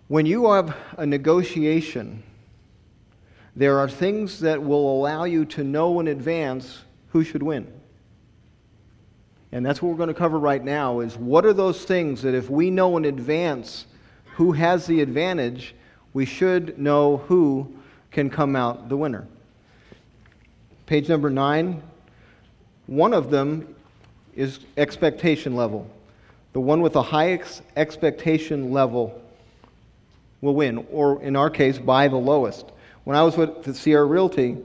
When you have a negotiation, there are things that will allow you to know in advance who should win. And that's what we're going to cover right now, is what are those things that if we know in advance who has the advantage, we should know who can come out the winner. Page number 9, one of them is expectation level. The one with the highest expectation level will win, or in our case, buy the lowest. When I was with the Sierra Realty,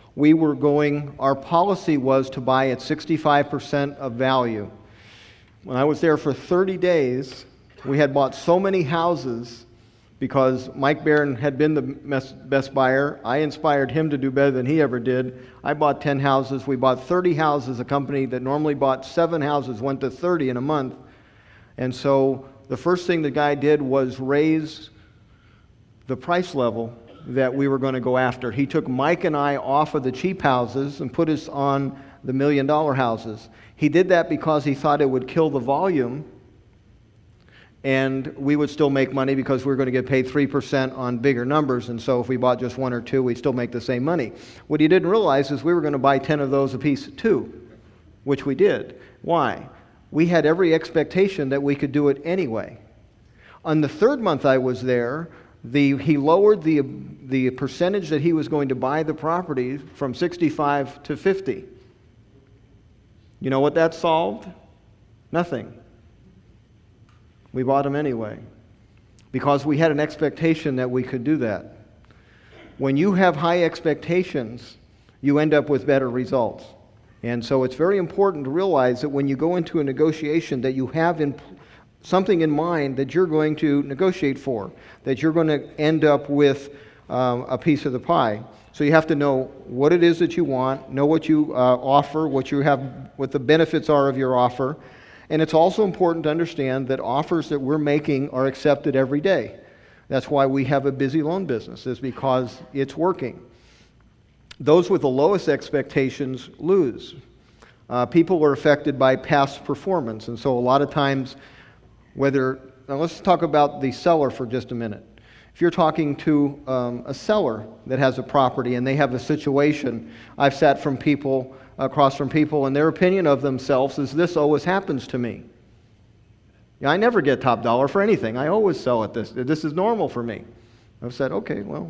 our policy was to buy at 65% of value. When I was there for 30 days, we had bought so many houses because Mike Barron had been the best buyer. I inspired him to do better than he ever did. I bought 10 houses. We bought 30 houses. A company that normally bought 7 houses went to 30 in a month. And so the first thing the guy did was raise the price level that we were going to go after. He took Mike and I off of the cheap houses and put us on the $1 million houses. He did that because he thought it would kill the volume and we would still make money because we were going to get paid 3% on bigger numbers, and so if we bought just 1 or 2, we'd still make the same money. What he didn't realize is we were going to buy 10 of those a piece too, which we did. Why? We had every expectation that we could do it anyway. On the 3rd month I was there, he lowered the percentage that he was going to buy the property from 65 to 50. You know what that solved? Nothing. We bought them anyway because we had an expectation that we could do that. When you have high expectations, you end up with better results. And so it's very important to realize that when you go into a negotiation that you have something in mind that you're going to negotiate for, that you're going to end up with a piece of the pie. So you have to know what it is that you want, know what you offer, what the benefits are of your offer. And it's also important to understand that offers that we're making are accepted every day. That's why we have a busy loan business, is because it's working. Those with the lowest expectations lose. People are affected by past performance. And so a lot of times, now let's talk about the seller for just a minute. If you're talking to a seller that has a property and they have a situation, I've sat across from people and their opinion of themselves is, this always happens to me. Yeah, I never get top dollar for anything. I always sell at this. This is normal for me. I've said, okay, well,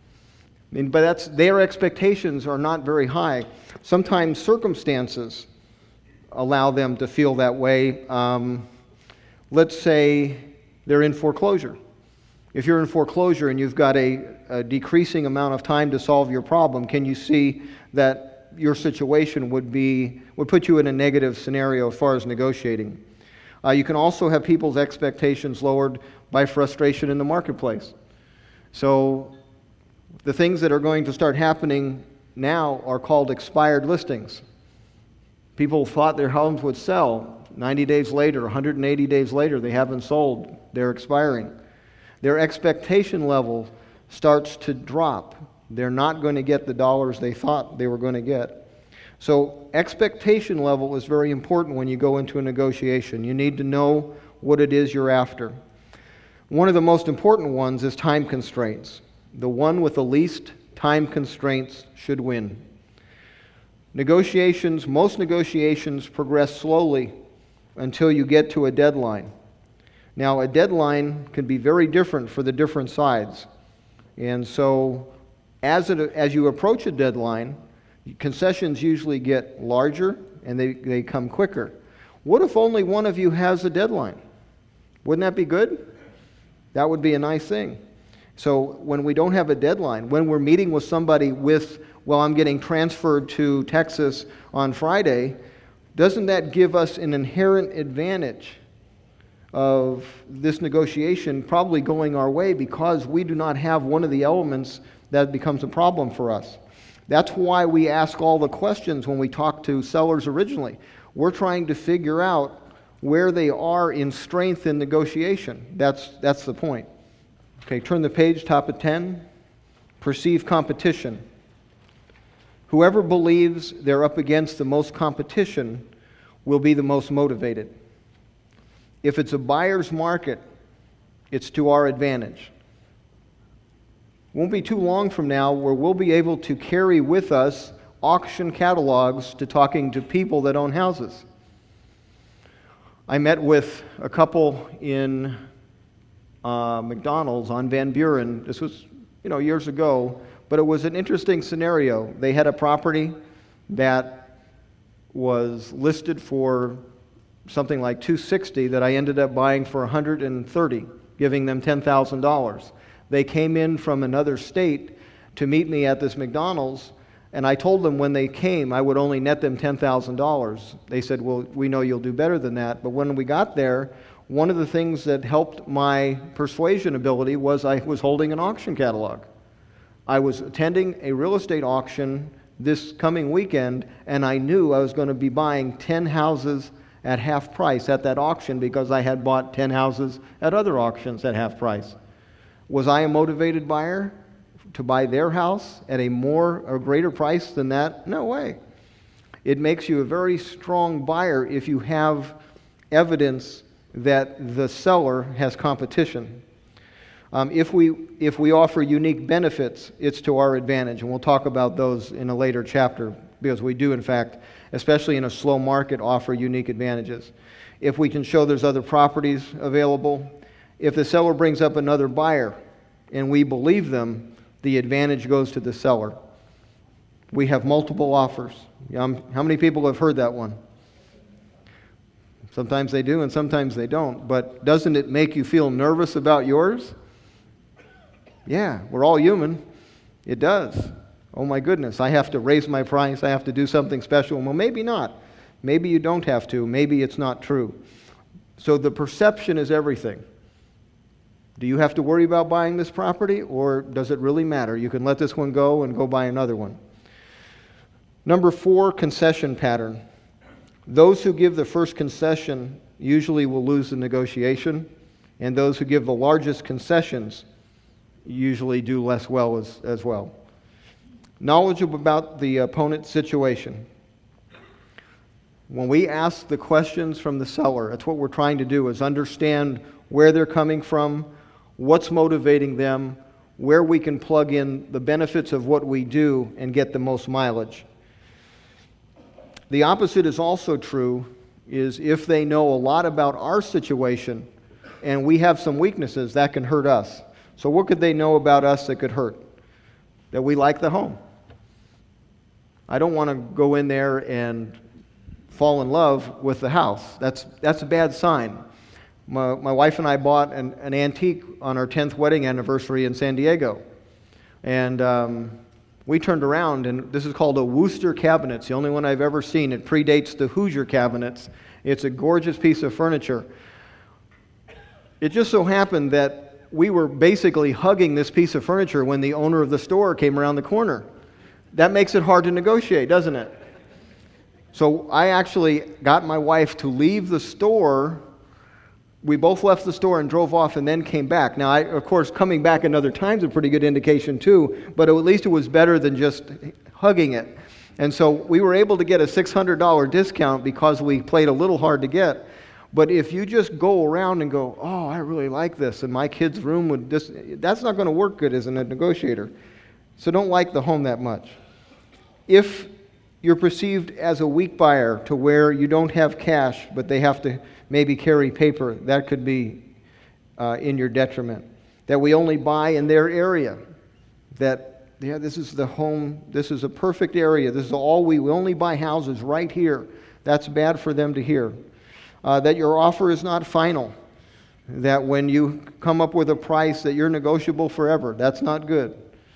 but their expectations are not very high. Sometimes circumstances allow them to feel that way. Let's say they're in foreclosure. If you're in foreclosure and you've got a decreasing amount of time to solve your problem, can you see that your situation would put you in a negative scenario as far as negotiating? You can also have people's expectations lowered by frustration in the marketplace. So the things that are going to start happening now are called expired listings. People thought their homes would sell 90 days later, 180 days later, they haven't sold. They're expiring. Their expectation level starts to drop. They're not going to get the dollars they thought they were going to get. So expectation level is very important when you go into a negotiation. You need to know what it is you're after. One of the most important ones is time constraints. The one with the least time constraints should win. Most negotiations progress slowly until you get to a deadline. Now, a deadline can be very different for the different sides. And so as you approach a deadline, concessions usually get larger and they come quicker. What if only one of you has a deadline? Wouldn't that be good? That would be a nice thing. So when we don't have a deadline, when we're meeting with somebody I'm getting transferred to Texas on Friday, doesn't that give us an inherent advantage of this negotiation probably going our way because we do not have one of the elements that becomes a problem for us? That's why we ask all the questions when we talk to sellers originally. We're trying to figure out where they are in strength in negotiation. That's the point. Okay, turn the page, top of 10. Perceive competition. Whoever believes they're up against the most competition will be the most motivated. If it's a buyer's market, it's to our advantage. Won't be too long from now where we'll be able to carry with us auction catalogs to talking to people that own houses. I met with a couple in McDonald's on Van Buren. This was, years ago, but it was an interesting scenario. They had a property that was listed for something like $260 that I ended up buying for $130, giving them $10,000. They came in from another state to meet me at this McDonald's, and I told them when they came I would only net them $10,000. They said, well, we know you'll do better than that. But when we got there, one of the things that helped my persuasion ability was I was holding an auction catalog. I was attending a real estate auction this coming weekend, and I knew I was going to be buying 10 houses at half price at that auction because I had bought 10 houses at other auctions at half price. Was I a motivated buyer to buy their house at a greater price than that? No way. It makes you a very strong buyer if you have evidence that the seller has competition. If we offer unique benefits, it's to our advantage, and we'll talk about those in a later chapter, because we do, in fact, especially in a slow market, offer unique advantages. If we can show there's other properties available, if the seller brings up another buyer and we believe them, the advantage goes to the seller. We have multiple offers. How many people have heard that one? Sometimes they do and sometimes they don't. But doesn't it make you feel nervous about yours? Yeah, we're all human. It does. Oh my goodness, I have to raise my price. I have to do something special. Well, maybe not. Maybe you don't have to. Maybe it's not true. So the perception is everything. Do you have to worry about buying this property, or does it really matter? You can let this one go and go buy another one. Number 4, concession pattern. Those who give the first concession usually will lose the negotiation, and those who give the largest concessions usually do less well as well. Knowledge about the opponent's situation. When we ask the questions from the seller, that's what we're trying to do, is understand where they're coming from, what's motivating them, where we can plug in the benefits of what we do and get the most mileage. The opposite is also true, is if they know a lot about our situation and we have some weaknesses, that can hurt us. So what could they know about us that could hurt? That we like the home. I don't want to go in there and fall in love with the house. That's a bad sign. My wife and I bought an antique on our 10th wedding anniversary in San Diego. And we turned around, and this is called a Worcester cabinet. It's the only one I've ever seen. It predates the Hoosier cabinets. It's a gorgeous piece of furniture. It just so happened that we were basically hugging this piece of furniture when the owner of the store came around the corner. That makes it hard to negotiate, doesn't it? So I actually got my wife to leave the store. We both left the store and drove off and then came back. Now, of course, coming back another time is a pretty good indication too, but at least it was better than just hugging it. And so we were able to get a $600 discount because we played a little hard to get. But if you just go around and go, oh, I really like this, and my kid's room would that's not going to work good as a negotiator. So don't like the home that much. If you're perceived as a weak buyer to where you don't have cash, but they have to maybe carry paper, that could be in your detriment. That we only buy in their area. That, this is the home, this is a perfect area, this is all we only buy houses right here. That's bad for them to hear. That your offer is not final. That when you come up with a price that you're negotiable forever, that's not good.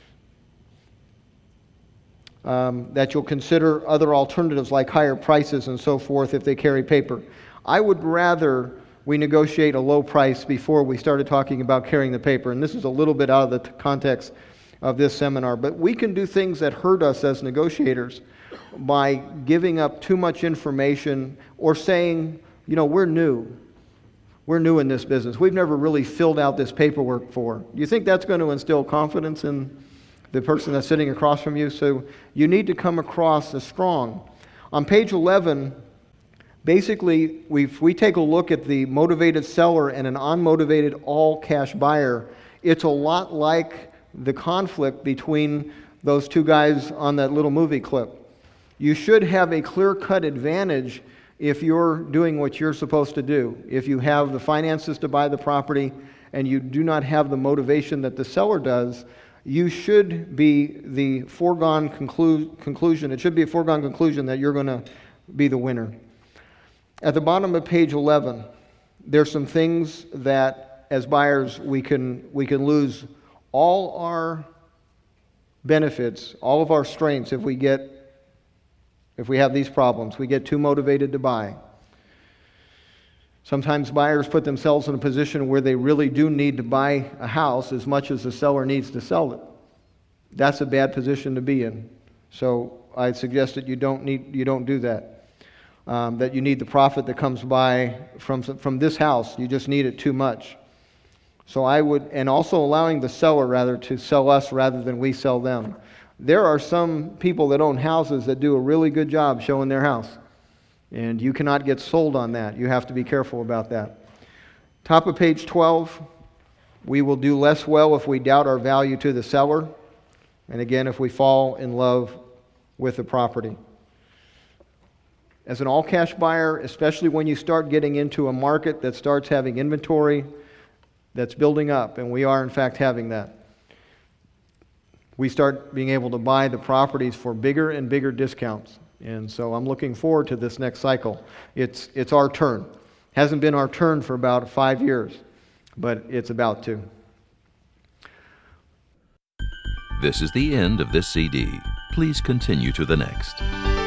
That you'll consider other alternatives like higher prices and so forth if they carry paper. I would rather we negotiate a low price before we started talking about carrying the paper. And this is a little bit out of the context of this seminar. But we can do things that hurt us as negotiators by giving up too much information or saying, we're new. We're new in this business. We've never really filled out this paperwork for. Do you think that's going to instill confidence in the person that's sitting across from you? So you need to come across as strong. On page 11, basically, we take a look at the motivated seller and an unmotivated all-cash buyer. It's a lot like the conflict between those two guys on that little movie clip. You should have a clear-cut advantage if you're doing what you're supposed to do. If you have the finances to buy the property and you do not have the motivation that the seller does, you should be the foregone conclusion. It should be a foregone conclusion that you're going to be the winner. At the bottom of page 11, there's some things that, as buyers, we can lose all our benefits, all of our strengths if we have these problems. We get too motivated to buy. Sometimes buyers put themselves in a position where they really do need to buy a house as much as the seller needs to sell it. That's a bad position to be in. So I suggest that you don't do that. That you need the profit that comes by from this house. You just need it too much. So and also allowing the seller to sell us rather than we sell them. There are some people that own houses that do a really good job showing their house. And you cannot get sold on that. You have to be careful about that. Top of page 12, we will do less well if we doubt our value to the seller. And again, if we fall in love with the property. As an all-cash buyer, especially when you start getting into a market that starts having inventory that's building up, and we are in fact having that, we start being able to buy the properties for bigger and bigger discounts. And so I'm looking forward to this next cycle. It's our turn. Hasn't been our turn for about 5 years, but it's about to. This is the end of this CD. Please continue to the next.